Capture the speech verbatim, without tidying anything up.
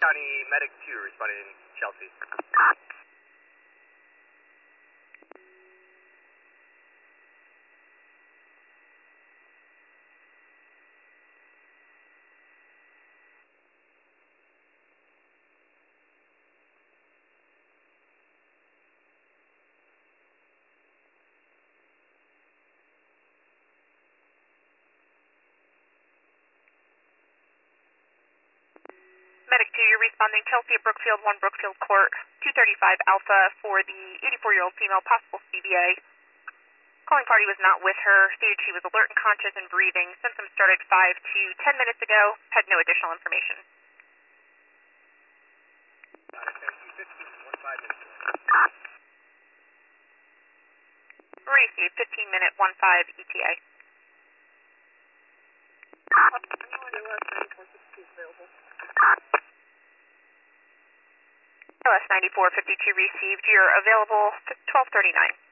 County Medic two responding Chelsea. Medic two, you're responding Chelsea at Brookfield, one Brookfield Court, two thirty-five Alpha for the eighty-four-year-old female, possible C V A. Calling party was not with her, stated she was alert and conscious and breathing. Symptoms started five to ten minutes ago, had no additional information. Received, fifteen minute one five E T A. L S ninety-four fifty-two received. You're available twelve thirty-nine.